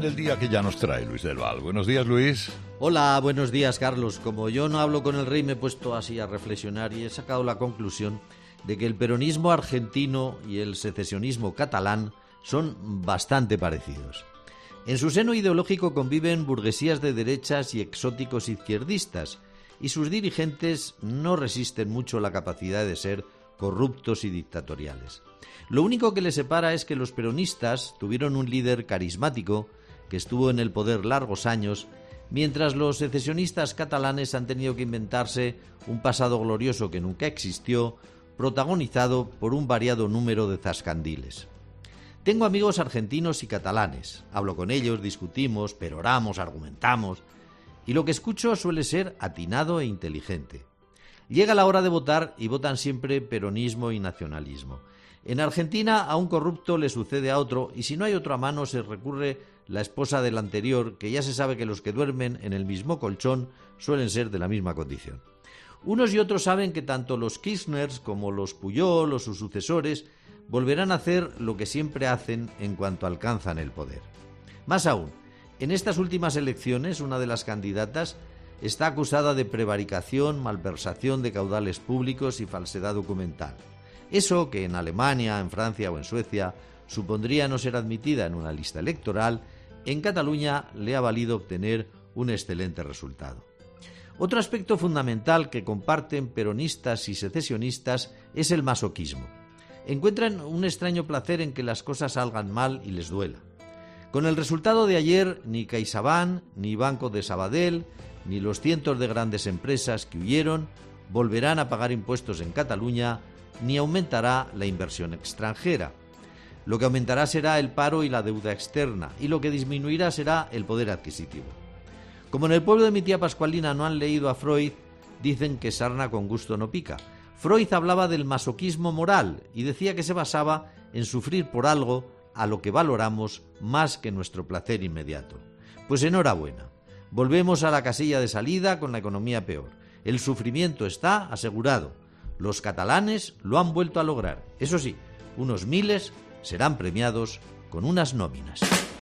del día que ya nos trae Luis del Val. Buenos días, Luis. Hola, buenos días, Carlos. Como yo no hablo con el rey, me he puesto así a reflexionar y he sacado la conclusión de que el peronismo argentino y el secesionismo catalán son bastante parecidos. En su seno ideológico conviven burguesías de derechas y exóticos izquierdistas, y sus dirigentes no resisten mucho la capacidad de ser corruptos y dictatoriales. Lo único que les separa es que los peronistas tuvieron un líder carismático que estuvo en el poder largos años, mientras los secesionistas catalanes han tenido que inventarse un pasado glorioso que nunca existió, protagonizado por un variado número de zascandiles. Tengo amigos argentinos y catalanes, hablo con ellos, discutimos, peroramos, argumentamos, y lo que escucho suele ser atinado e inteligente. Llega la hora de votar y votan siempre peronismo y nacionalismo. En Argentina a un corrupto le sucede a otro, y si no hay otro a mano se recurre la esposa del anterior, que ya se sabe que los que duermen en el mismo colchón suelen ser de la misma condición. Unos y otros saben que tanto los Kirchners como los Pujol o sus sucesores volverán a hacer lo que siempre hacen en cuanto alcanzan el poder. Más aún, en estas últimas elecciones una de las candidatas está acusada de prevaricación, malversación de caudales públicos y falsedad documental. Eso que en Alemania, en Francia o en Suecia supondría no ser admitida en una lista electoral, en Cataluña le ha valido obtener un excelente resultado. Otro aspecto fundamental que comparten peronistas y secesionistas es el masoquismo. Encuentran un extraño placer en que las cosas salgan mal y les duela. Con el resultado de ayer, ni CaixaBank, ni Banco de Sabadell, ni los cientos de grandes empresas que huyeron volverán a pagar impuestos en Cataluña, ni aumentará la inversión extranjera. Lo que aumentará será el paro y la deuda externa, y lo que disminuirá será el poder adquisitivo. Como en el pueblo de mi tía Pascualina no han leído a Freud, dicen que sarna con gusto no pica. Freud hablaba del masoquismo moral y decía que se basaba en sufrir por algo a lo que valoramos más que nuestro placer inmediato. Pues enhorabuena. Volvemos a la casilla de salida con la economía peor. El sufrimiento está asegurado. Los catalanes lo han vuelto a lograr. Eso sí, unos miles serán premiados con unas nóminas.